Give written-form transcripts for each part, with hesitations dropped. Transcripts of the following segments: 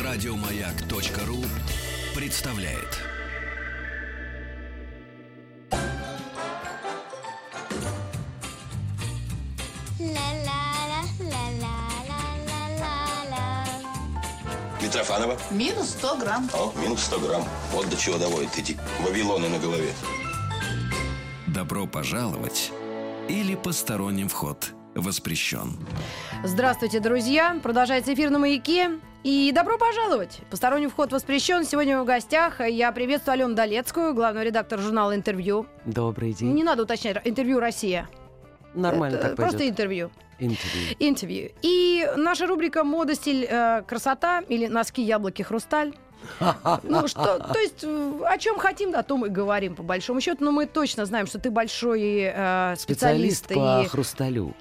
Радиомаяк.ру представляет. Митрофанова? Минус 100 грамм. О, минус 100 грамм. Вот до чего доводят эти вавилоны на голове. Добро пожаловать или посторонним вход воспрещен. Здравствуйте, друзья. Продолжается эфир на «Маяке». И добро пожаловать. Посторонний вход воспрещен. Сегодня в гостях я приветствую Алену Долецкую, главного редактора журнала «Интервью». Добрый день. Не надо уточнять. «Интервью Россия». Нормально это так пойдет. просто интервью. Интервью. И наша рубрика «Мода, стиль, красота» или «Носки, яблоки, хрусталь». Ну что, то есть о чем хотим, о том и говорим по большому счету. Но мы точно знаем, что ты большой специалист по и хрусталю.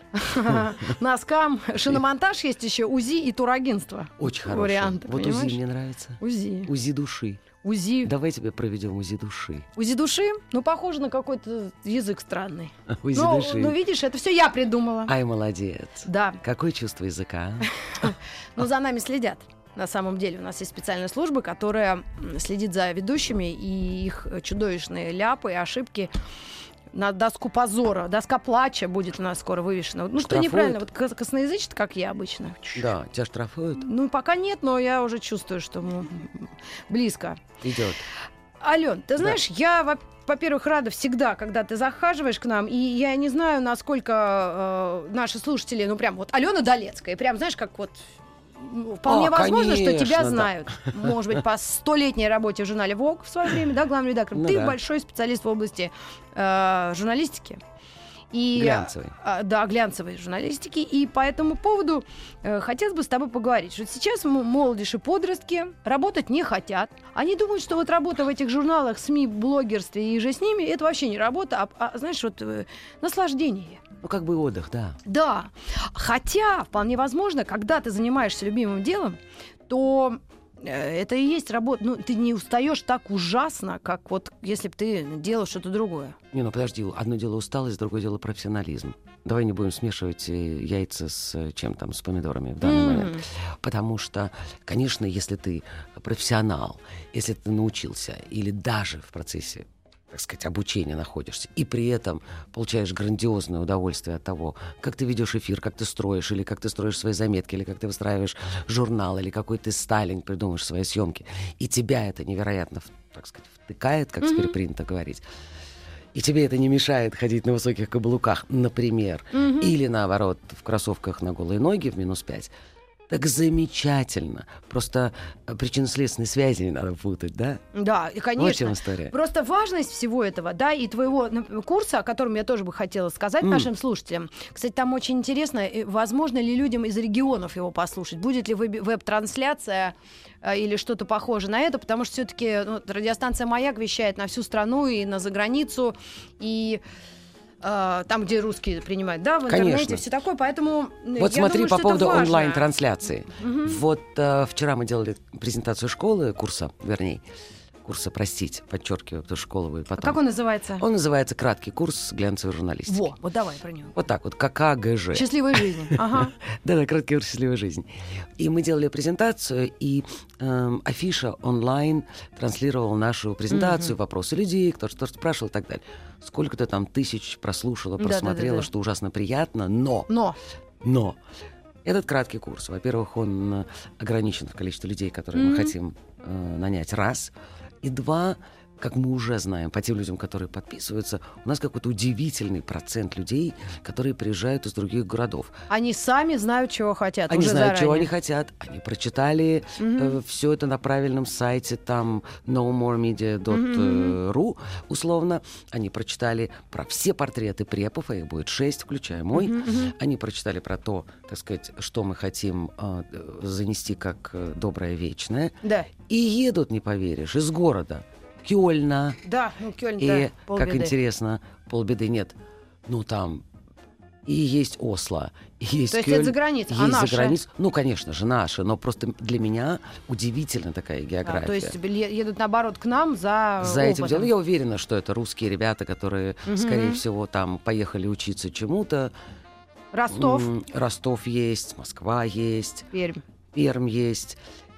носкам. Шиномонтаж есть еще, УЗИ и турагентство. Очень хороший. Варианты, вот понимаешь? УЗИ мне нравится. УЗИ. УЗИ души. УЗИ. Давай тебе проведем УЗИ души. УЗИ души? Ну, похоже на какой-то язык странный. УЗИ Ну, души. ну, видишь, это все я придумала. Ай, молодец. Да. Какое чувство языка? Но за нами следят. На самом деле у нас есть специальная служба, которая следит за ведущими и их чудовищные ляпы и ошибки на доску позора. Доска плача будет у нас скоро вывешена. Ну, что Штрафуют? неправильно. Вот косноязычно, как я обычно. Да, тебя штрафуют? Ну, пока нет, но я уже чувствую, что близко. Идет. Ален, ты знаешь, я, во-первых, рада всегда, когда ты захаживаешь к нам, и я не знаю, насколько наши слушатели, ну, прям вот Алена Долецкая, прям, знаешь, как вот вполне возможно, конечно, что тебя да. знают. Может быть, по 100-летней работе в журнале «Vogue» в свое время, да, главным редактором. Ну ты да. большой специалист в области журналистики. И, Глянцевой. Да, глянцевой журналистики. И по этому поводу хотелось бы с тобой поговорить. Что сейчас молодежь и подростки работать не хотят. Они думают, что вот работа в этих журналах, СМИ, блогерстве и же с ними, это вообще не работа, а знаешь, вот наслаждение. Ну, как бы отдых, да. Да. Хотя, вполне возможно, когда ты занимаешься любимым делом, то это и есть работа. Ну, ты не устаешь так ужасно, как вот если бы ты делал что-то другое. Не, ну подожди, одно дело усталость, другое дело профессионализм. Давай не будем смешивать яйца с чем там, с помидорами в данный момент. Потому что, конечно, если ты профессионал, если ты научился или даже в процессе, так сказать, обучения находишься, и при этом получаешь грандиозное удовольствие от того, как ты ведешь эфир, как ты строишь, или как ты строишь свои заметки, или как ты выстраиваешь журнал, или какой ты стайлинг придумаешь свои съемки, и тебя это невероятно, так сказать, втыкает, как теперь принято говорить, и тебе это не мешает ходить на высоких каблуках, например, или наоборот в кроссовках на голые ноги в -5, так замечательно. Просто причинно-следственной связи не надо путать, да? Да, и конечно. Вот в чем история. Просто важность всего этого, да, и твоего курса, о котором я тоже бы хотела сказать нашим слушателям. Кстати, там очень интересно, возможно ли людям из регионов его послушать, будет ли веб-трансляция или что-то похожее на это, потому что все-таки радиостанция «Маяк» вещает на всю страну и на заграницу, и там, где русские принимают, да, в интернете, Конечно. все такое, поэтому Вот я смотри, думаю, по что поводу это важно. онлайн-трансляции. Вот вчера мы делали презентацию школы, курса, подчеркиваю, потому что школа будет потом. Как он называется? Он называется «Краткий курс глянцевой журналистики». Во, вот давай про него. Вот так вот, ККГЖ. Счастливой жизни. Ага. Да, краткий курс «Счастливой жизни». И мы делали презентацию, и афиша онлайн транслировала нашу презентацию, вопросы людей, кто что спрашивал и так далее. Сколько-то там тысяч прослушала, просмотрела, Да. что ужасно приятно, но этот краткий курс, во-первых, он ограничен в количестве людей, которые мы хотим нанять, раз. И два, как мы уже знаем, по тем людям, которые подписываются, у нас какой-то удивительный процент людей, которые приезжают из других городов. Они сами знают, чего хотят. Они уже знают, заранее. чего они хотят. Они прочитали все это на правильном сайте, там nommoremedia.ru, условно. Они прочитали про все портреты препов, а их будет 6, включая мой. Они прочитали про то, так сказать, что мы хотим занести как доброе вечное. Да. И едут, не поверишь, из города Кёльна. Да, Кёльн, И, да, как полбеды. интересно, полбеды нет. Ну, там и есть Осло, и есть То есть Кёльн, это за границей, есть а за наши? границей. Ну, конечно же, наши, но просто для меня удивительно такая Да, география. то есть едут, наоборот, к нам за этим опытом. делом. Я уверена, что это русские ребята, которые, скорее всего, там поехали учиться чему-то. Ростов, Ростов есть, Москва есть, Пермь. Пермь есть.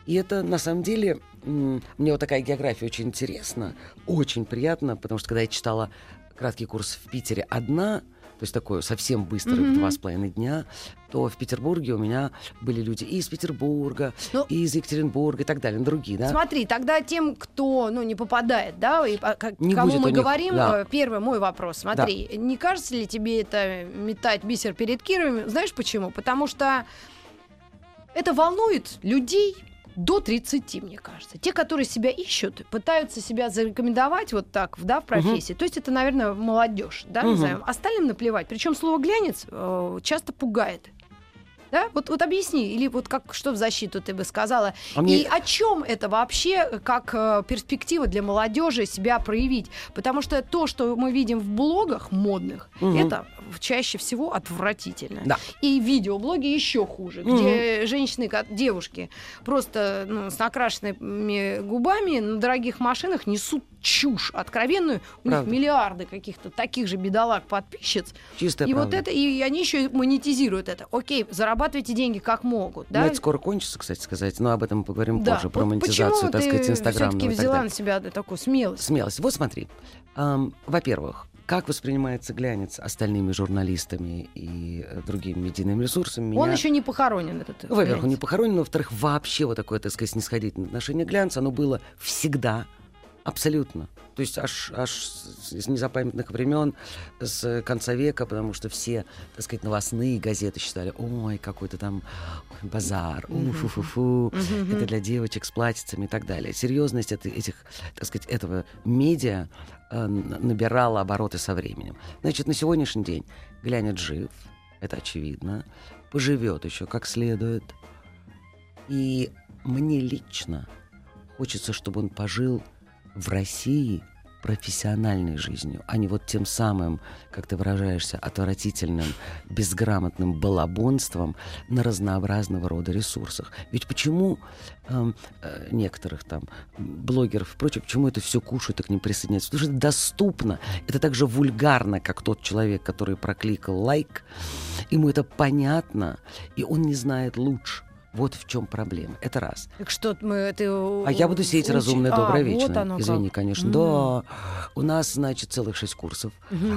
И это, на самом деле, мне вот такая география очень интересна, очень приятно, потому что когда я читала краткий курс в Питере одна, то есть такой совсем быстрый, в 2,5 дня, то в Петербурге у меня были люди и из Петербурга, и из Екатеринбурга, и так далее, другие, да? Смотри, тогда тем, кто не попадает, да, и Не кому будет мы у них, говорим, да. Первый мой вопрос, смотри, не кажется ли тебе это метать бисер перед Кировым? Знаешь почему? Потому что это волнует людей до 30, мне кажется. Те, которые себя ищут, пытаются себя зарекомендовать вот так, да, в профессии. То есть это, наверное, молодежь, да, назовем. Остальным наплевать. Причем слово «глянец» часто пугает. Да? Вот объясни, или вот что в защиту ты бы сказала. И о чем это вообще как перспектива для молодежи себя проявить? Потому что то, что мы видим в блогах модных, это чаще всего отвратительно. Да. И видеоблоги еще хуже, где женщины, девушки просто с накрашенными губами на дорогих машинах несут чушь откровенную. У них миллиарды каких-то таких же бедолаг-подписчиц. Чистая и правда. вот это, и они еще монетизируют это. Окей, зарабатывайте деньги как могут. Да? Ну, это скоро кончится, кстати сказать, но об этом мы поговорим позже, про вот монетизацию, так сказать, инстаграмную. Почему ты все-таки взяла на себя такую смелость? Смелость. Вот смотри. Во-первых, как воспринимается «Глянец» остальными журналистами и другими медийными ресурсами? Он еще не похоронен, этот Во-первых, «Глянец». он не похоронен, но, во-вторых, вообще вот такое, так сказать, снисходительное отношение к «Глянцу», оно было всегда, абсолютно. То есть аж с незапамятных времен, с конца века, потому что все, так сказать, новостные газеты считали, ой, какой-то там базар, фу-фу-фу, это для девочек с платьицами и так далее. Серьезность этого медиа набирала обороты со временем. Значит, на сегодняшний день «Глянец» жив, это очевидно, поживет еще как следует. И мне лично хочется, чтобы он пожил в России профессиональной жизнью, а не вот тем самым, как ты выражаешься, отвратительным, безграмотным балабонством на разнообразного рода ресурсах. Ведь почему некоторых там блогеров и прочее, почему это все кушают и к ним присоединяются? Потому что это доступно. Это так же вульгарно, как тот человек, который прокликал лайк. Ему это понятно, и он не знает лучше. Вот в чем проблема. Это раз. Так что А я буду сеять разумное, доброе, вечное. Вот оно Извини, как. конечно. Да. У нас, значит, целых 6 курсов.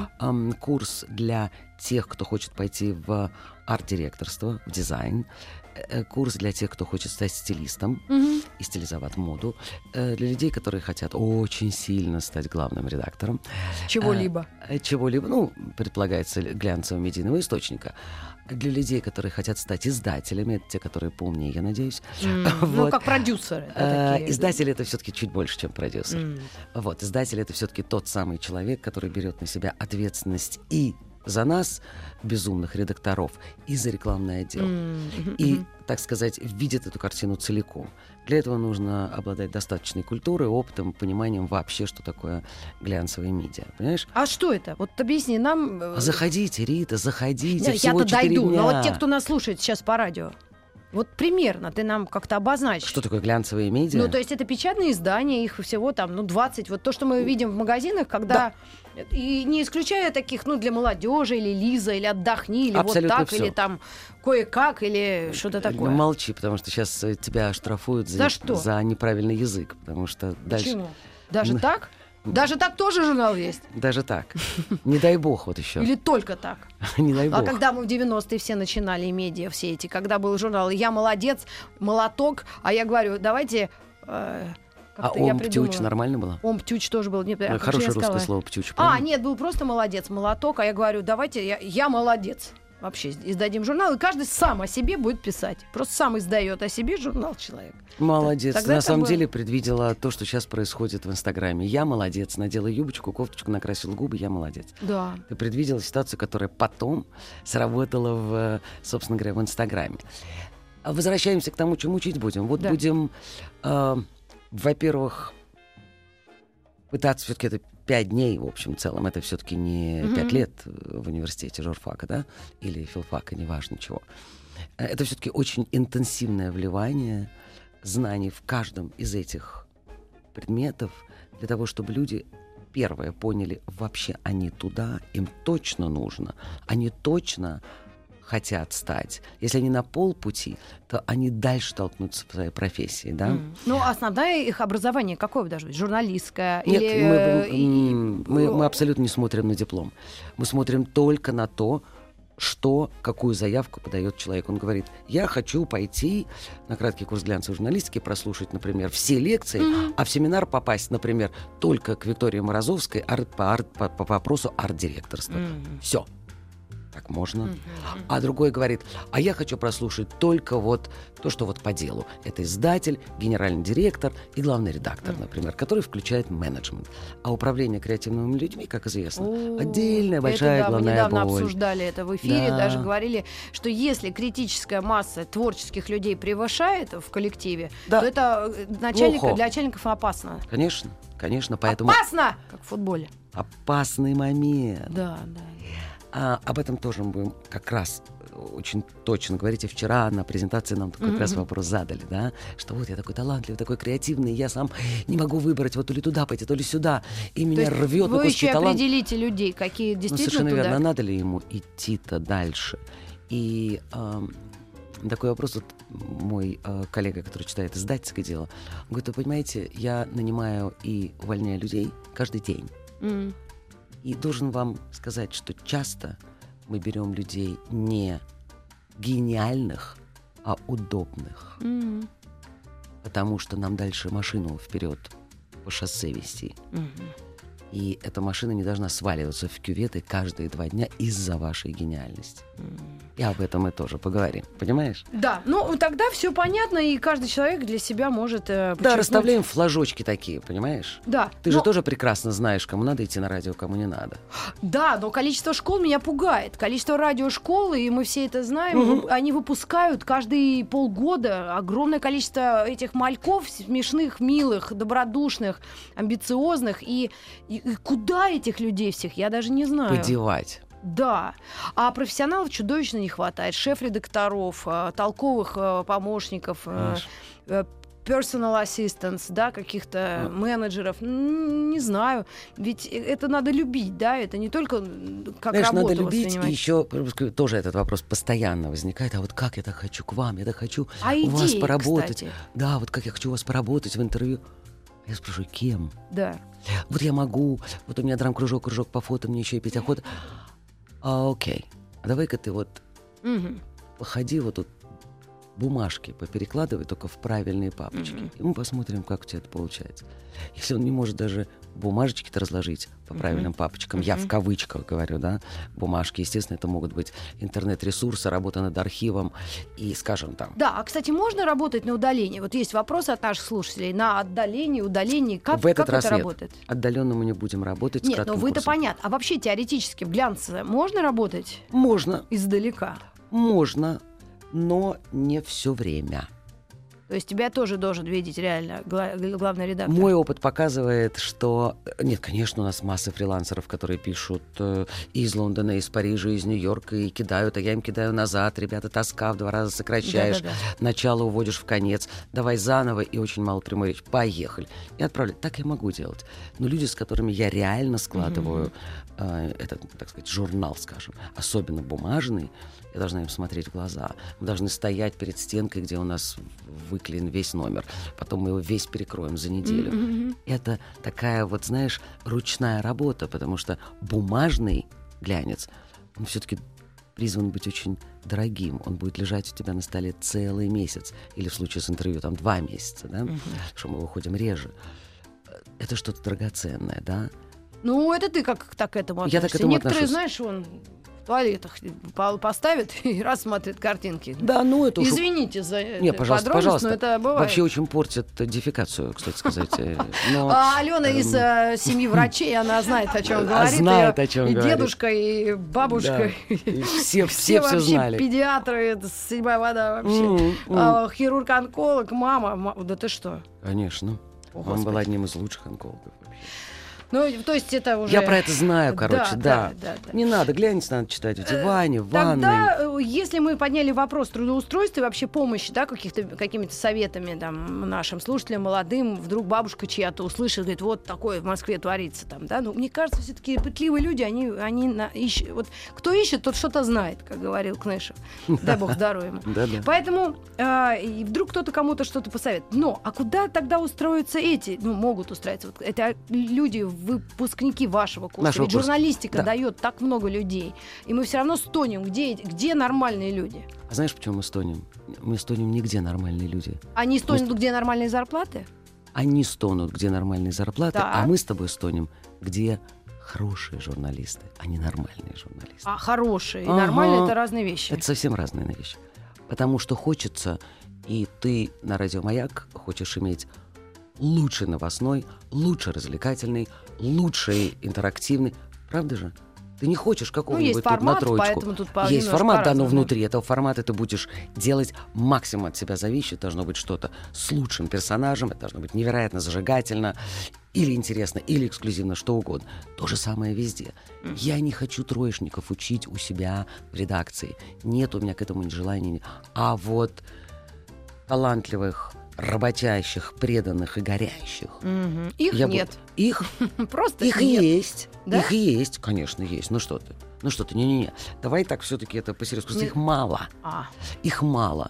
Курс для тех, кто хочет пойти в арт-директорство, в дизайн. Курс для тех, кто хочет стать стилистом и стилизовать моду. Для людей, которые хотят очень сильно стать главным редактором. Чего-либо. Чего-либо, предполагается, глянцевого медийного источника. Для людей, которые хотят стать издателями, это те, которые поумнее, я надеюсь. Ну, как продюсеры. Издатель — это все-таки чуть больше, чем продюсер. Вот, издатель — это все-таки тот самый человек, который берет на себя ответственность и за нас, безумных редакторов, и за рекламный отдел. И, так сказать, видит эту картину целиком. Для этого нужно обладать достаточной культурой, опытом, пониманием вообще, что такое глянцевые медиа. Понимаешь? А что это? Вот объясни нам. Заходите, Рита, заходите. Да, всего я-то 4 дойду. дня. Но вот те, кто нас слушает сейчас по радио, вот примерно ты нам как-то обозначишь. Что такое глянцевые медиа? Ну, то есть это печатные издания, их всего там, 20. Вот то, что мы видим в магазинах, когда... И не исключая таких, для молодежи, или Лиза, или Отдохни, или абсолютно вот так, всё. или там кое-как, или что-то такое. Молчи, потому что сейчас тебя оштрафуют За что? за неправильный язык. Потому что дальше... Почему? Даже так? Даже так тоже журнал есть? Даже так. Не дай бог вот еще. Или только так? Не дай бог. А когда мы в 90-е все начинали, медиа все эти, когда был журнал «Я молодец», «Молоток», а я говорю, давайте... Ом-птюч нормально было? Ом-птюч тоже был. Хорошее русское слово «птюч». Нет, был просто «Молодец», «Молоток», а я говорю, давайте «Я молодец». Вообще издадим журнал, и каждый сам о себе будет писать. Просто сам издает о себе журнал человек. Молодец. Тогда на самом было... деле предвидела то, что сейчас происходит в Инстаграме. Я молодец. Надела юбочку, кофточку, накрасила губы. Я молодец. Да. Ты предвидела ситуацию, которая потом сработала собственно говоря, в Инстаграме. Возвращаемся к тому, чем учить будем. Вот будем, во-первых, пытаться все-таки это 5 дней, в общем, в целом. Это все-таки не 5 лет в университете журфака, да? Или филфака, неважно чего. Это все-таки очень интенсивное вливание знаний в каждом из этих предметов для того, чтобы люди, первое, поняли, вообще они туда, им точно нужно. Они точно хотят стать, если они на полпути, то они дальше толкнутся в своей профессии, да? Ну, основное их образование какое должно быть? Журналистское? Нет, или... мы абсолютно не смотрим на диплом. Мы смотрим только на то, какую заявку подает человек. Он говорит, я хочу пойти на краткий курс глянцевой журналистики, прослушать, например, все лекции, а в семинар попасть, например, только к Виктории Морозовской по вопросу арт-директорства. Все. Так можно. А другой говорит, а я хочу прослушать только вот то, что вот по делу. Это издатель, генеральный директор и главный редактор, например, который включает менеджмент. А управление креативными людьми, как известно, отдельная большая главная мы недавно боль. обсуждали это в эфире, даже говорили, что если критическая масса творческих людей превышает в коллективе, то это для начальников опасно. Конечно, поэтому... Опасно! Как в футболе. Опасный момент. Да. Об этом тоже мы будем как раз очень точно говорить. И вчера на презентации нам как раз вопрос задали, да, что вот я такой талантливый, такой креативный, я сам не могу выбрать вот то ли туда пойти, то ли сюда, и меня рвет на куски талант. Вы еще определите людей, какие действительно совершенно туда. верно. Надо ли ему идти-то дальше? И такой вопрос, вот мой коллега, который читает издательское дело, он говорит, вы понимаете, я нанимаю и увольняю людей каждый день. И должен вам сказать, что часто мы берем людей не гениальных, а удобных. Потому что нам дальше машину вперед по шоссе вести. И эта машина не должна сваливаться в кюветы каждые 2 дня из-за вашей гениальности. И об этом мы тоже поговорим. Понимаешь? Да, ну тогда все понятно, и каждый человек для себя может Да, расставляем флажочки такие, понимаешь? Да. Ты же тоже прекрасно знаешь, кому надо идти на радио, кому не надо. Да, но количество школ меня пугает. Количество радиошкол, и мы все это знаем, они выпускают каждые полгода огромное количество этих мальков смешных, милых, добродушных, амбициозных. И куда этих людей всех, я даже не знаю. Подевать. Да, а профессионалов чудовищно не хватает. Шеф-редакторов, толковых помощников, personal assistants, да, каких-то менеджеров. Не знаю, ведь это надо любить, да, это не только как Знаешь, работу надо любить, воспринимать. и еще тоже этот вопрос постоянно возникает. А вот как я так хочу к вам, я так хочу у вас идеи, поработать. кстати. Да, вот как я хочу у вас поработать в интервью. Я спрашиваю, кем? Да. Вот я могу, вот у меня драм-кружок по фото, мне еще и петь охота. Окей, а давай-ка ты вот походи вот тут, бумажки поперекладывай только в правильные папочки. И мы посмотрим, как у тебя это получается. Если он не может даже бумажечки-то разложить по правильным папочкам, я в кавычках говорю, да, бумажки, естественно, это могут быть интернет-ресурсы, работа над архивом и, скажем, там. Да, а, кстати, можно работать на удалении? Вот есть вопросы от наших слушателей на отдалении, удалении. Как, в этот как раз это нет. работает? Отдаленно мы не будем работать. Нет, с кратким ну вы-то курсом. понятно. А вообще теоретически в глянце можно работать? Можно. Издалека? Можно, но не все время. То есть тебя тоже должен видеть реально главный редактор? Мой опыт показывает, что... Нет, конечно, у нас масса фрилансеров, которые пишут из Лондона, из Парижа, из Нью-Йорка и кидают, а я им кидаю назад. Ребята, тоска в 2 раза сокращаешь, начало уводишь в конец, давай заново, и очень мало прямой речи. Поехали. И отправляю. Так я могу делать. Но люди, с которыми я реально складываю этот, так сказать, журнал, скажем, особенно бумажный, я должна им смотреть в глаза. Мы должны стоять перед стенкой, где у нас выклеен весь номер. Потом мы его весь перекроем за неделю. Это такая вот, знаешь, ручная работа, потому что бумажный глянец, он все-таки призван быть очень дорогим. Он будет лежать у тебя на столе целый месяц. Или в случае с интервью, там 2 месяца, да? Что мы выходим реже. Это что-то драгоценное, да? Ну, это ты как так к этому относишься? Я так к этому Некоторые, отношусь. знаешь, он в туалетах поставит и рассматривает картинки. Да, ну это уж... Извините за Не, пожалуйста, подробность, пожалуйста. но это бывает. Вообще очень портит дефекацию, кстати сказать. Но, Алена из семьи врачей, она знает, о чем говорит. Знает, о чем и говорит. Дедушка, и бабушка. Да. И все вообще знали. педиатры, это седьмая вода вообще. Хирург-онколог, мама. Да ты что? Конечно. Он был одним из лучших онкологов вообще. Ну, то есть это уже... Я про это знаю, короче, да. Не надо, глянец надо читать в диване, в ванной. Тогда, если мы подняли вопрос трудоустройства и вообще помощи, да, какими-то советами там, нашим слушателям, молодым, вдруг бабушка чья-то услышит, говорит, вот такое в Москве творится там, да, ну, мне кажется, все-таки пытливые люди, они ищут, вот кто ищет, тот что-то знает, как говорил Кнешев, дай бог здоровья ему. Поэтому и вдруг кто-то кому-то что-то посоветует. Но, а куда тогда устроятся эти, ну, могут устроиться, вот это люди, выпускники вашего курса, ведь журналистика дает так много людей, и мы все равно стонем, где нормальные люди? А знаешь, почему мы стонем? Мы стонем не где нормальные люди. Они стонут, где нормальные зарплаты? Они стонут, где нормальные зарплаты, а мы с тобой стонем, где хорошие журналисты, а не нормальные журналисты. А хорошие и нормальные — это разные вещи. Это совсем разные вещи. Потому что хочется, и ты на радио «Маяк» хочешь иметь лучший новостной, лучше развлекательный, лучший интерактивный. Правда же? Ты не хочешь какого-нибудь есть формат, тут на троечку. Поэтому тут есть формат, да, но внутри этого формата ты будешь делать максимум от себя зависящее. Должно быть что-то с лучшим персонажем, это должно быть невероятно зажигательно, или интересно, или эксклюзивно, что угодно. То же самое везде. Я не хочу троечников учить у себя в редакции. Нет у меня к этому ни желания. А вот талантливых, работящих, преданных и горящих. Их нет. Их просто их нет. Есть. Да? Их есть, конечно, есть. Ну что ты, не-не-не. Давай так все-таки это по-серьезно. Просто их мало. Их мало.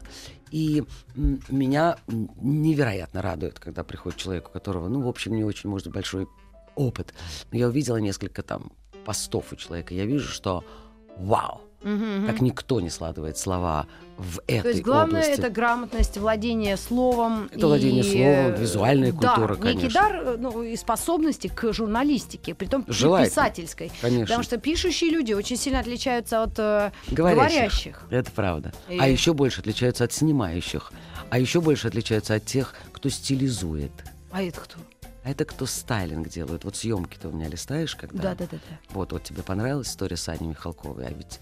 И меня невероятно радует, когда приходит человек, у которого, ну, в общем, не очень, может быть, большой опыт. Но я увидела несколько там постов у человека. Я вижу, что вау! Как никто не складывает слова в этой области. То есть главное области. Это грамотность, владение словом. Это владение словом, визуальная культура, конечно. Некий дар, и способности к журналистике, притом писательской. Конечно. Потому что пишущие люди очень сильно отличаются от говорящих. Это правда. А еще больше отличаются от снимающих. А еще больше отличаются от тех, кто стилизует. А это кто? А это кто стайлинг делает. Вот съемки ты у меня листаешь, когда... Да. Вот тебе понравилась история с Аней Михалковой, а ведь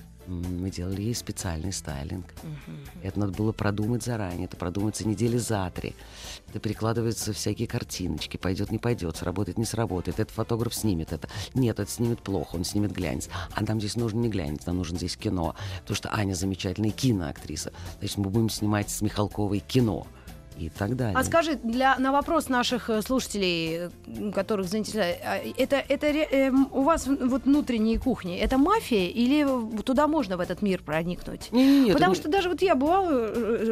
мы делали ей специальный стайлинг. Это надо было продумать заранее. Это продумается недели за 3. Это перекладываются всякие картиночки. Пойдет, не пойдет, сработает, не сработает. Этот фотограф снимет это. Нет, это снимет плохо, он снимет глянец. А нам здесь нужен не глянец, нам нужен здесь кино. Потому что Аня замечательная киноактриса. Значит, мы будем снимать с Михалковой кино. И так далее. А скажи, на вопрос наших слушателей, которых заинтересовали, это у вас вот внутренние кухни, это мафия или туда можно в этот мир проникнуть? Нет, потому что даже вот я бывала,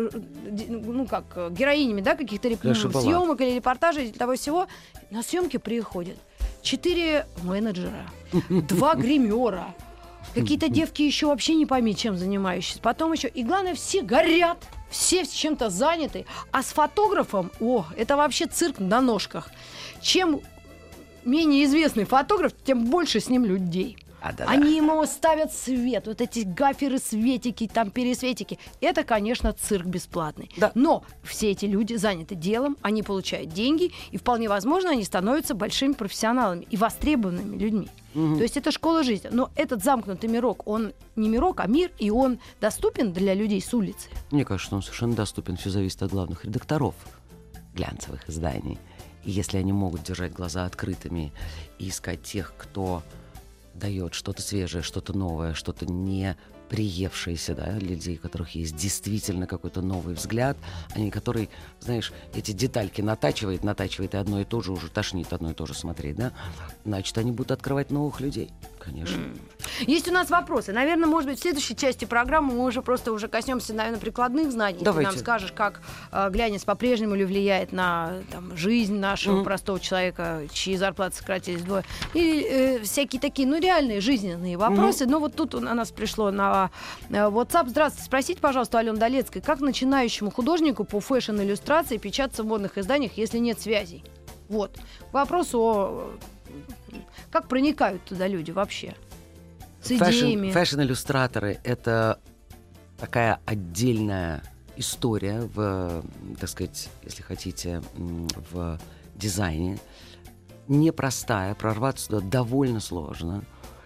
ну как, героинями, да, каких-то съемок или репортажей, того всего, на съемки приходят 4 менеджера, 2 гримера, какие-то девки еще вообще не пойми, чем занимающиеся. Потом еще, и главное, все горят. Все с чем-то заняты, а с фотографом, это вообще цирк на ножках. Чем менее известный фотограф, тем больше с ним людей. Они ему ставят свет, вот эти гаферы, светики, там пересветики. Это, конечно, цирк бесплатный. Да. Но все эти люди заняты делом, они получают деньги, и вполне возможно, они становятся большими профессионалами и востребованными людьми. То есть это школа жизни. Но этот замкнутый мирок, он не мирок, а мир, и он доступен для людей с улицы. Мне кажется, он совершенно доступен. Все зависит от главных редакторов глянцевых изданий. И если они могут держать глаза открытыми и искать тех, кто дает что-то свежее, что-то новое, что-то не приевшиеся, да, людей, у которых есть действительно какой-то новый взгляд, они, который, знаешь, эти детальки натачивает, и одно и то же уже тошнит одно и то же смотреть, да, значит, они будут открывать новых людей, конечно. Есть у нас вопросы. Наверное, может быть, в следующей части программы мы уже коснемся, наверное, прикладных знаний. Давайте. Ты нам скажешь, как глянец по-прежнему ли влияет на жизнь нашего простого человека, чьи зарплаты сократились вдвое. И всякие такие, реальные жизненные вопросы. Но вот тут у нас пришло на WhatsApp. Здравствуйте. Спросите, пожалуйста, Алены Долецкой, как начинающему художнику по фэшн-иллюстрации печататься в модных изданиях, если нет связей? Вот. К вопросу как проникают туда люди вообще? С идеями. Фэшн-иллюстраторы — это такая отдельная история в, так сказать, если хотите, в дизайне. Непростая, прорваться туда довольно сложно.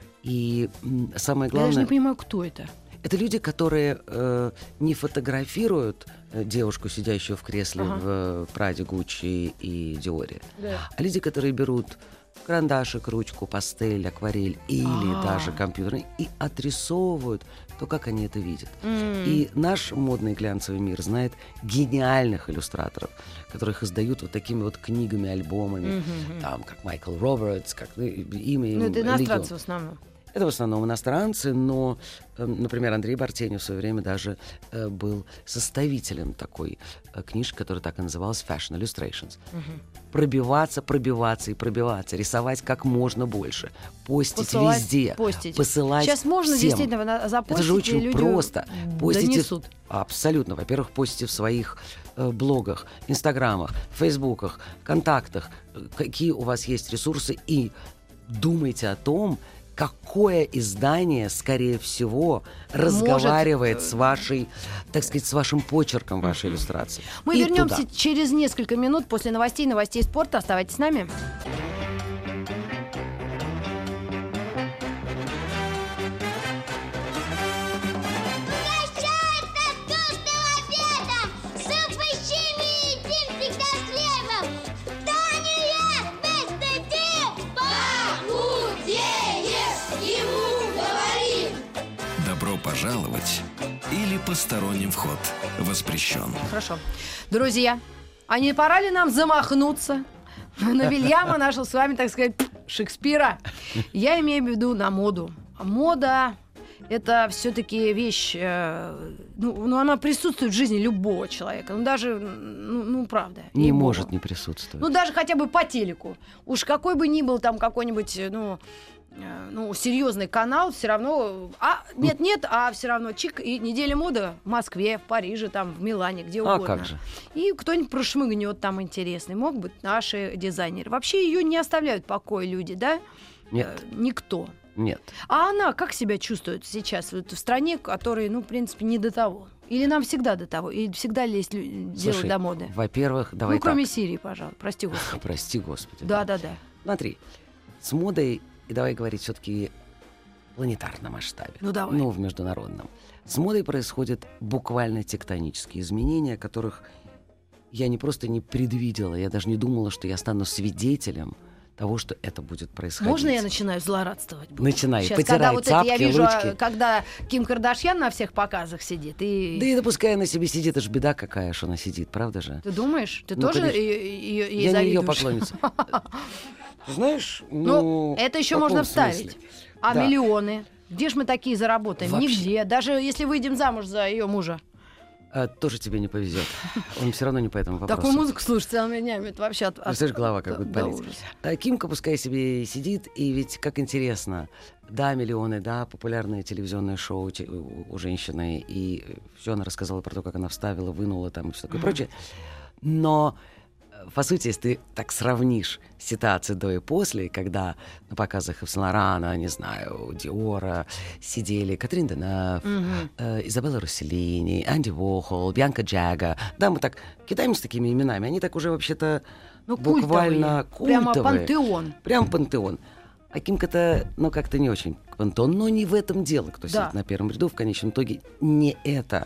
И самое главное... Я даже не понимаю, кто это. Это люди, которые не фотографируют девушку, сидящую в кресле в Праде, Гуччи и Диоре, а люди, которые берут карандашик, ручку, пастель, акварель или даже компьютерный и отрисовывают то, как они это видят. И наш модный глянцевый мир знает гениальных иллюстраторов, которых издают вот такими вот книгами, альбомами, там, как Майкл Робертс, как имя им. Ну, это иностранцы легион. в основном. Это в основном иностранцы, но, например, Андрей Бартенев в свое время даже был составителем такой книжки, которая так и называлась Fashion Illustrations. Пробиваться, рисовать как можно больше, постить везде, посылать Сейчас можно всем. действительно запостить. Это же очень просто. Постите, донесут. Абсолютно. Во-первых, постите в своих блогах, инстаграмах, фейсбуках, контактах, какие у вас есть ресурсы, и думайте о том, какое издание, скорее всего, разговаривает с вашей, так сказать, с вашим почерком вашей иллюстрации. Мы вернемся через несколько минут после новостей спорта. Оставайтесь с нами. Пожаловать или посторонним вход воспрещен. Хорошо. Друзья, а не пора ли нам замахнуться на Вильяма, нашего с вами, так сказать, Шекспира? Я имею в виду на моду. Мода — это все-таки вещь, она присутствует в жизни любого человека. Даже, правда. Не может не присутствовать. Даже хотя бы по телеку. Уж какой бы ни был там какой-нибудь, серьезный канал, все равно... А все равно чик, и неделя моды в Москве, в Париже, там, в Милане, где угодно. А как же? И кто-нибудь прошмыгнет там интересный. Могут быть наши дизайнеры. Вообще ее не оставляют в покое люди, да? Нет. Никто. Нет. А она как себя чувствует сейчас в стране, которой, в принципе, не до того? Или нам всегда до того? И всегда ли есть дело до моды? Во-первых, давай кроме Сирии, пожалуй. Прости, Господи. Прости, Господи. Да. Смотри, с модой, и давай говорить все-таки в планетарном масштабе. Давай. В международном. С модой происходят буквально тектонические изменения, которых я не просто не предвидела, я даже не думала, что я стану свидетелем того, что это будет происходить. Можно я начинаю злорадствовать? Начинай, сейчас, потирай когда цапки, я вижу, ручки. когда Ким Кардашьян на всех показах сидит. Да и да пускай она себе сидит, это ж беда какая, что она сидит, правда же? Ты думаешь? Ты тоже ей завидуешь? Я не ее поклонница. Знаешь, это еще можно вставить. А миллионы? Где ж мы такие заработаем? Вообще. Нигде. Даже если выйдем замуж за ее мужа. Тоже тебе не повезет. Он все равно не по этому вопросу. Такую музыку слушать целыми днями, это вообще... Представляешь, голова как будет болеть. Кимка пускай себе сидит, и ведь как интересно. Да, миллионы, да, популярное телевизионное шоу у женщины, и все она рассказала про то, как она вставила, вынула там и все такое прочее. Но по сути, если ты так сравнишь ситуацию до и после, когда на показах Ив Сен-Лорана, не знаю, Диора сидели Катрин Денев, Изабелла Росселлини, Энди Уорхол, Бьянка Джага. Да, мы так кидаемся такими именами. Они так уже вообще-то буквально культовые. Прямо пантеон. Прям пантеон. А Кимка-то, как-то не очень пантеон. Но не в этом дело, кто сидит на первом ряду. В конечном итоге не это.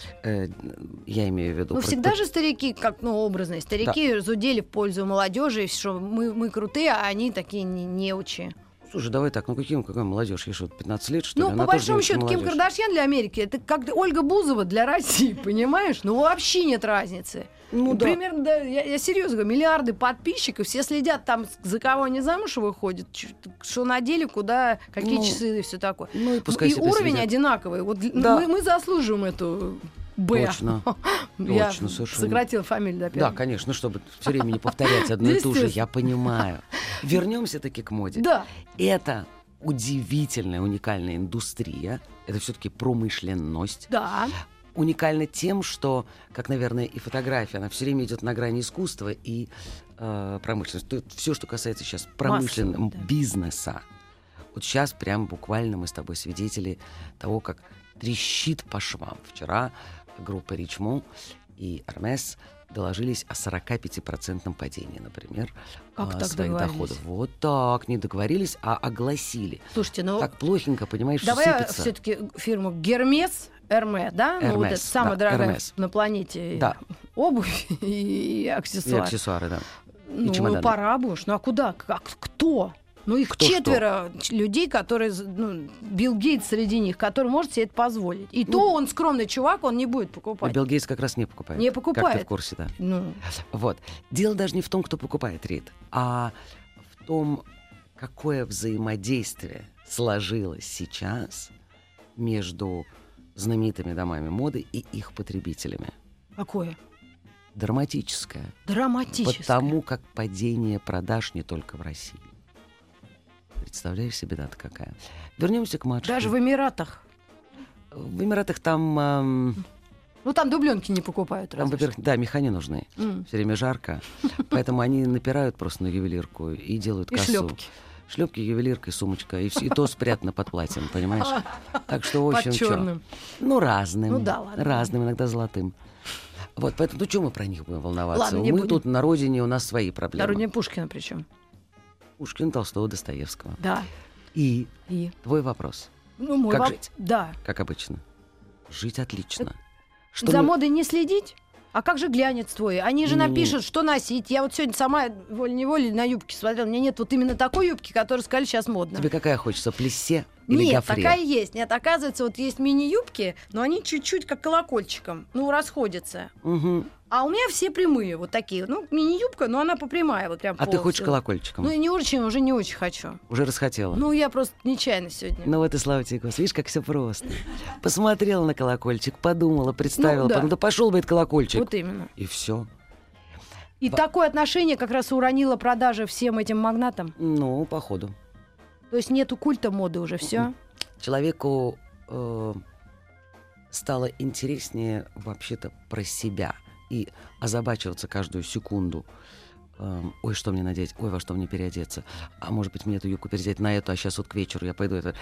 Я имею в виду... всегда же старики, как образные, старики зудели в пользу молодежи, что мы крутые, а они такие неучи. Слушай, давай так, какая молодежь? Ей что, 15 лет, что ли? По большому счету, Ким Кардашьян для Америки, это как Ольга Бузова для России, понимаешь? Вообще нет разницы. Примерно, да, я серьезно говорю, миллиарды подписчиков, все следят там, за кого они замуж выходят, что надели, куда, какие часы и все такое. И пускай себе уровень следят. Одинаковый. Мы заслуживаем эту... Точно. Я совершенно. сократила фамилию до Да, первого. конечно, чтобы все время не повторять одно и то же, я понимаю. Вернемся-таки к моде. Да. Это удивительная, уникальная индустрия. Это все-таки промышленность. Да. Уникально тем, что, как, наверное, и фотография, она все время идет на грани искусства и промышленности. Все, что касается сейчас промышленного бизнеса. Вот сейчас прям буквально мы с тобой свидетели того, как трещит по швам. Вчера группа Ричмон и Hermès доложились о 45% падении, например, своих доходов. Вот так, не договорились, а огласили. Слушайте, так плохенько, понимаешь, давай сыпется. Все-таки фирму Hermès, да? Hermès, Это самая дорогая Hermès. на планете обувь и аксессуары. И аксессуары, да. и чемоданы. Пора будешь. Ну, а куда? Кто? Ну, их Кто 4 людей, которые... Билл Гейтс среди них, который может себе это позволить. И то он скромный чувак, он не будет покупать. Билл Гейтс как раз не покупает. Не покупает. Как ты в курсе, да. Ну. Вот. Дело даже не в том, кто покупает, Рит, а в том, какое взаимодействие сложилось сейчас между знаменитыми домами моды и их потребителями. Какое? Драматическое. Драматическое. Потому как падение продаж не только в России. Представляешь себе, дата какая? Вернемся к матушке. Даже в Эмиратах. В Эмиратах там... Ну, там дубленки не покупают. Там, во-первых, да, механи нужны. Все время жарко. Поэтому они напирают просто на ювелирку и делают И кассу. шлепки. Шлепки, ювелирка и сумочка. И то спрятано под платьем, понимаешь? Так что, в общем, Под черным. Ну, разным. Ну да, ладно. Разным, иногда золотым. Вот, поэтому, ну, что мы про них будем волноваться? Ладно, не мы будем. тут на родине, у нас свои проблемы. На родине Пушкина причем. Пушкин, Толстого, Достоевского. Да. И И? твой вопрос. Ну, мой Как жить? Да. Как обычно. Жить отлично. За модой не следить? А как же глянец твой? Они же Не-не-не. напишут, что носить. Я вот сегодня сама волей-неволей на юбке смотрела. У меня нет вот именно такой юбки, которую сказали, сейчас модно. Тебе какая хочется, плессе или Нет, гофре? такая есть. Нет, оказывается, вот есть мини-юбки, но они чуть-чуть как колокольчиком. Ну, расходятся. Угу. А у меня все прямые, вот такие. Ну, мини-юбка, но она попрямая, вот прям А ты хочешь полностью. колокольчиком? Ну, и не очень, уже не очень хочу. Уже расхотела? Ну, я просто нечаянно сегодня. Ну вот и слава тебе, Господи. Видишь, как все просто. Посмотрела на колокольчик, подумала, представила, Ну, да. потом, да пошел бы этот колокольчик. Вот именно. И все. И такое отношение как раз уронило продажи всем этим магнатам. Ну, походу. То есть нету культа моды уже, все. Человеку стало интереснее вообще-то про себя и озабачиваться каждую секунду. Ой, что мне надеть, ой, во что мне переодеться. А может быть, мне эту юбку переодеть на эту, а сейчас вот к вечеру я пойду это...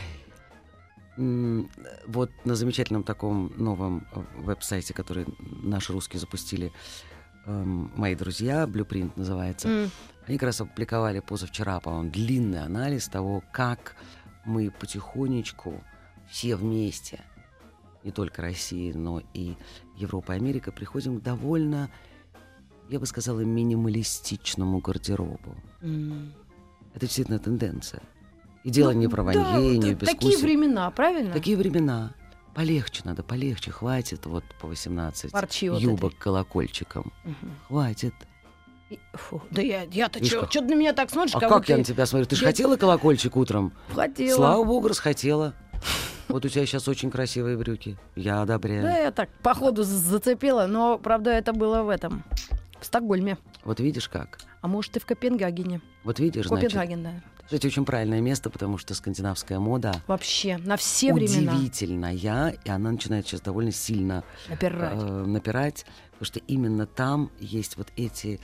Вот на замечательном таком новом веб-сайте, который наши русские запустили, мои друзья, Blueprint называется, они как раз опубликовали позавчера, по-моему, длинный анализ того, как мы потихонечку все вместе, не только Россия, но и Европа и Америка, приходим к довольно, я бы сказала, минималистичному гардеробу. Это действительно тенденция. И дело не про ванье, не без такие времена, правильно? Такие времена. Полегче надо, полегче. Хватит вот по 18 Парчи вот юбок этой. колокольчиком. Хватит. Фу, да я-то Видишь, что на меня так смотришь? А как как будто я на тебя смотрю? Ты же я- хотела колокольчик утром? Хотела. Слава богу, расхотела. Вот у тебя сейчас очень красивые брюки. Я одобряю. Да, я так, походу, зацепила, но, правда, это было в Стокгольме. Вот видишь как? А может, и в Копенгагене. Вот видишь, значит. Копенгаген, да. Кстати, очень правильное место, потому что скандинавская мода Вообще, на все времена. удивительная, и она начинает сейчас довольно сильно Напирать. напирать, потому что именно там есть вот эти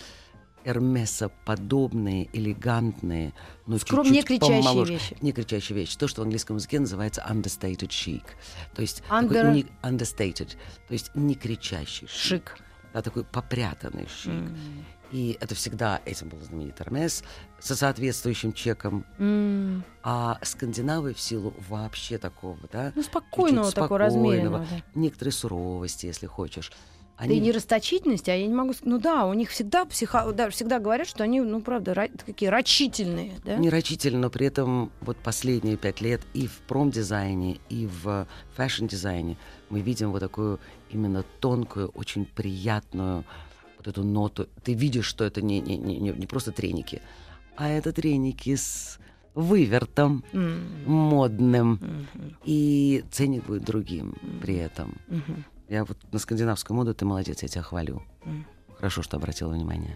Эрмеса-подобные, элегантные, но чуть-чуть не кричащие помоложе. вещи. Не кричащие вещи. То, что в английском языке называется understated chic. То есть understated, то есть не кричащий Шик. а такой попрятанный шик. И это всегда, этим был знаменит Эрмес, со соответствующим чеком. А скандинавы в силу вообще такого, да, Ну, спокойного чуть-чуть такого, спокойного, размеренного. Да. некоторой суровости, если хочешь. Да и не расточительности, а я не могу сказать. Ну да, у них всегда всегда говорят, что они, ну правда, такие рачительные, да? Не рачительно, но при этом вот последние 5 лет и в промдизайне, и в фэшн-дизайне мы видим вот такую именно тонкую, очень приятную вот эту ноту. Ты видишь, что это не просто треники, а это треники с вывертом модным. И ценник будет другим при этом. Я вот на скандинавскую моду, ты молодец, я тебя хвалю. Хорошо, что обратила внимание.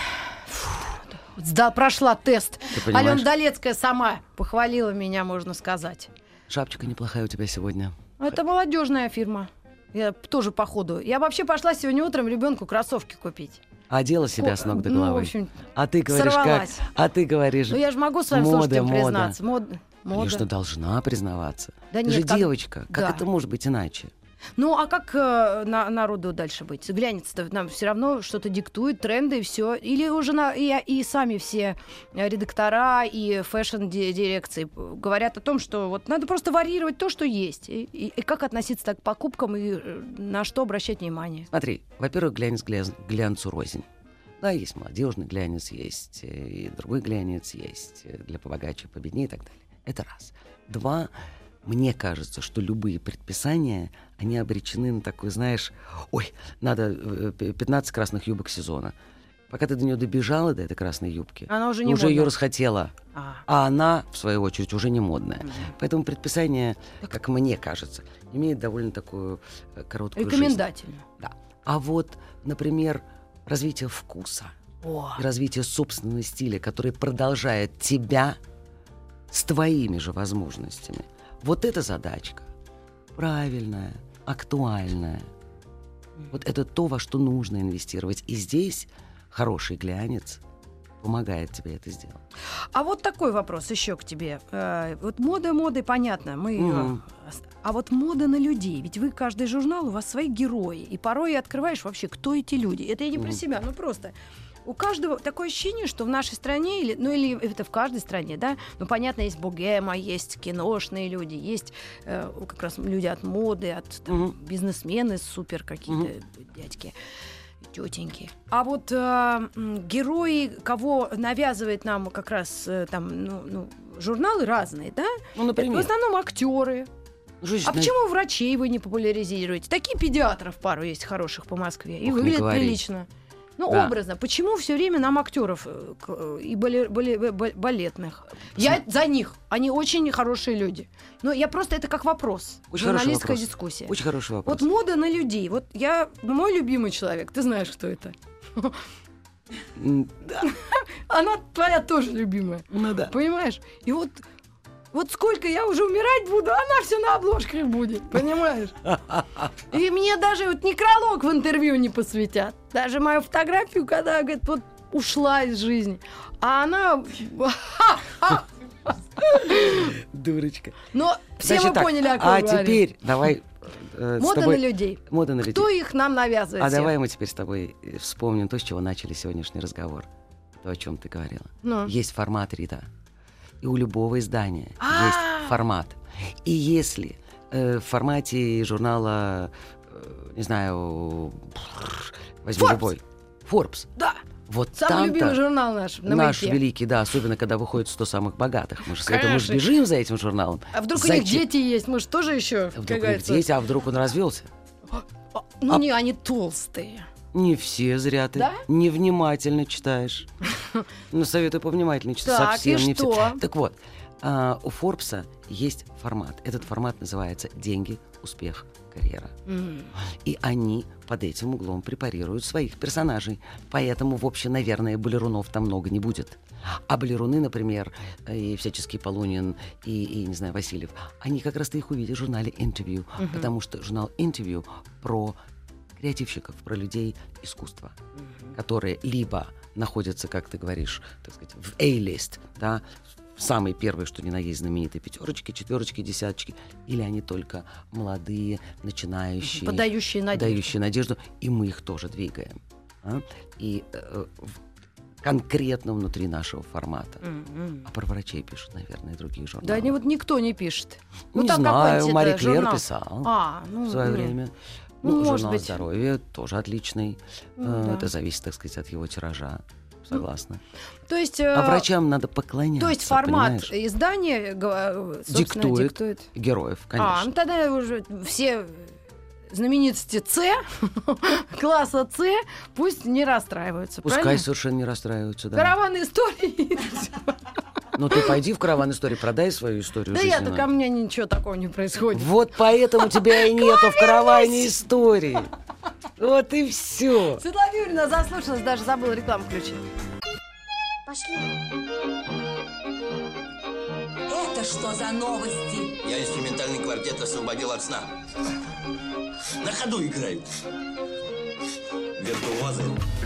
Да, прошла тест. Ты понимаешь? Алена Долецкая сама похвалила меня, можно сказать. Шапочка неплохая у тебя сегодня. Это молодежная фирма. Я тоже по ходу. Я вообще пошла сегодня утром ребенку кроссовки купить. Одела себя с ног до головы. Ну, в общем, А ты говоришь сорвалась. как? А ты говоришь, ну я же могу своим мода, слушателям мода. признаться. Мода. Конечно, должна признаваться. Да Ты нет, же как- девочка. Как Да. это может быть иначе? Ну, а как народу дальше быть? Глянец-то нам все равно что-то диктует, тренды и все. Или уже и сами все редактора и фэшн-дирекции говорят о том, что вот надо просто варьировать то, что есть. И как относиться так к покупкам и на что обращать внимание. Смотри, во-первых, глянец глянцу рознь. Да, есть молодежный глянец, есть и другой глянец, есть для побогаче, победнее и так далее. Это раз. Два, мне кажется, что любые предписания, они обречены на такой, знаешь, ой, надо 15 красных юбок сезона. Пока ты до нее добежала, до этой красной юбки, Она уже ты не уже модна. ее расхотела, а она, в свою очередь, уже не модная. Поэтому предписание, как мне кажется, имеет довольно такую короткую жизнь. Рекомендательно. Да. А вот, например, развитие вкуса, и развитие собственного стиля, который продолжает тебя с твоими же возможностями. Вот эта задачка правильная, актуальная. Вот это то, во что нужно инвестировать. И здесь хороший глянец помогает тебе это сделать. А вот такой вопрос еще к тебе. Вот мода, понятно, мы ее... А вот мода на людей. Ведь вы, каждый журнал, у вас свои герои. И порой открываешь вообще, кто эти люди. Это я не про себя, ну просто... У каждого такое ощущение, что в нашей стране, или это в каждой стране, да, ну, понятно, есть богема, есть киношные люди, есть как раз люди от моды, от бизнесмены супер какие-то дядьки, тетеньки. А вот герои, кого навязывает нам как раз там, журналы разные, да? Ну, например? Это в основном актеры. Женщина... А почему врачей вы не популяризируете? Такие педиатров пару есть хороших по Москве. И Ох, выглядят не говори. прилично. Ну, Да. образно. Почему все время нам актеров и балетных? Я за них. Они очень хорошие люди. Но я просто это как вопрос. Очень хороший Журналистская вопрос. дискуссия. Очень хороший вопрос. Вот мода на людей. Вот мой любимый человек. Ты знаешь, кто это? Да. Она твоя тоже любимая. Ну да. Понимаешь? И вот сколько я уже умирать буду, она все на обложках будет, понимаешь? И мне даже вот некролог в интервью не посвятят. Даже мою фотографию, когда, говорит, вот ушла из жизни. А она... Дурочка. Но все Значит мы так, поняли, о ком а говорим. теперь давай с Мода тобой... на людей. Мода на людей. Кто их нам навязывает? А всех? давай мы теперь с тобой вспомним то, с чего начали сегодняшний разговор. То, о чем ты говорила. Ну. Есть формат, Рита. И у любого издания есть формат. И если в формате журнала, не знаю, возьми Forbes. любой, Forbes. Да. Вот Самый любимый там-то журнал наш. На наш Маяке. великий, да, особенно когда выходит 100 самых богатых. Мы же Конечно. бежим за этим журналом. А вдруг у них дети есть? Мы же тоже еще, Вдруг как у них говорится... дети, а вдруг он развелся? Ну, не, они толстые. Не все, зря ты Да? невнимательно читаешь. Ну, советую повнимательнее читать. Так, Совсем и не что? все. Так вот, у Форбса есть формат. Этот формат называется «Деньги, успех, карьера». И они под этим углом препарируют своих персонажей. Поэтому, в общем, наверное, балерунов там много не будет. А балеруны, например, и всяческий Полунин, и не знаю, Васильев, они как раз-то их увидят в журнале «Интервью». Потому что журнал «Интервью» про креативщиков, про людей искусства, которые либо находятся, как ты говоришь, так сказать, в A-лист, да, самые первые, что ни на есть, знаменитые пятерочки, четверочки, десяточки, или они только молодые, начинающие, Подающие надежду. дающие надежду, и мы их тоже двигаем. И конкретно внутри нашего формата. А про врачей пишут, наверное, и другие журналы. Да, они вот никто не пишет. Не там знаю, какой-нибудь Мари это Клер журнал. писал Ну, в свое нет. время. Ну, может журнал быть. «Здоровье» тоже отличный. Да. Это зависит, так сказать, от его тиража. Согласна. То есть, А врачам надо поклоняться, то есть формат понимаешь? издания собственно, Диктует героев, конечно. Ну тогда уже все знаменитости С, класса С, пусть не расстраиваются. Пускай правильно? совершенно не расстраиваются. Да. Караван истории. Ну ты пойди в «Караван истории», продай свою историю Да жизненную. я-то ко мне ничего такого не происходит. Вот поэтому тебя и нету в «Караване истории». Вот и все. Светлана Юрьевна заслушалась, даже забыла рекламу включить. Пошли. Это что за новости? Я инструментальный квартет освободил от сна. На ходу играют. Виртуозы.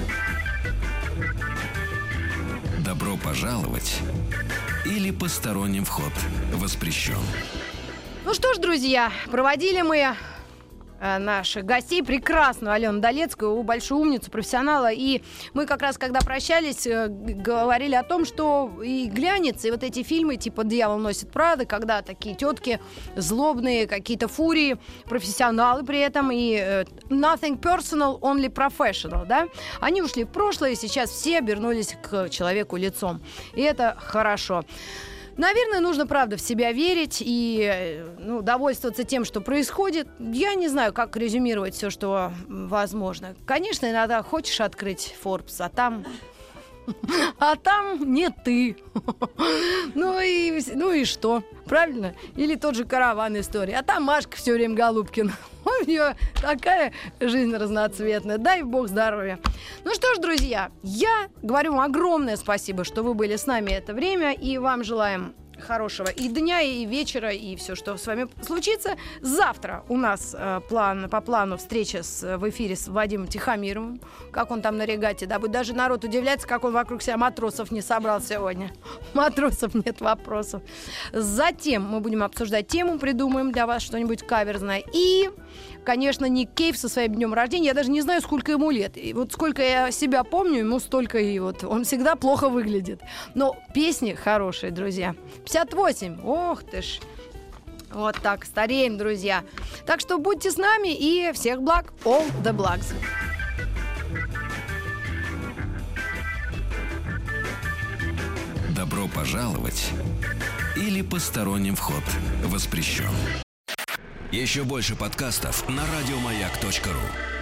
Добро пожаловать или посторонним вход воспрещен. Ну что ж, друзья, проводили мы наших гостей, прекрасную Алену Долецкую, большую умницу, профессионала. И мы как раз, когда прощались, говорили о том, что и глянец, и вот эти фильмы типа «Дьявол носит Прада», когда такие тетки злобные, какие-то фурии, профессионалы при этом, и nothing personal, only professional, да? Они ушли в прошлое, и сейчас все обернулись к человеку лицом. И это хорошо. Наверное, нужно, правда, в себя верить и довольствоваться тем, что происходит. Я не знаю, как резюмировать все, что возможно. Конечно, иногда хочешь открыть Forbes, а там не ты. Ну и что? Правильно? Или тот же «Караван» история. А там Машка все время Голубкина. У нее такая жизнь разноцветная. Дай бог здоровья. Ну что ж, друзья, я говорю вам огромное спасибо, что вы были с нами это время. И вам желаем хорошего и дня, и вечера, и все, что с вами случится. Завтра у нас по плану встреча в эфире с Вадимом Тихомировым. Как он там на регате, да, будет даже народ удивляться, как он вокруг себя матросов не собрал сегодня. Матросов нет вопросов. Затем мы будем обсуждать тему, придумаем для вас что-нибудь каверзное. И, конечно, Ник Кейв со своим днем рождения. Я даже не знаю, сколько ему лет. И вот сколько я себя помню, ему столько и вот. Он всегда плохо выглядит. Но песни хорошие, друзья. 58. Ох ты ж. Вот так, стареем, друзья. Так что будьте с нами и всех благ. All the blacks. Добро пожаловать или посторонним вход воспрещен. Еще больше подкастов на радиомаяк.ру.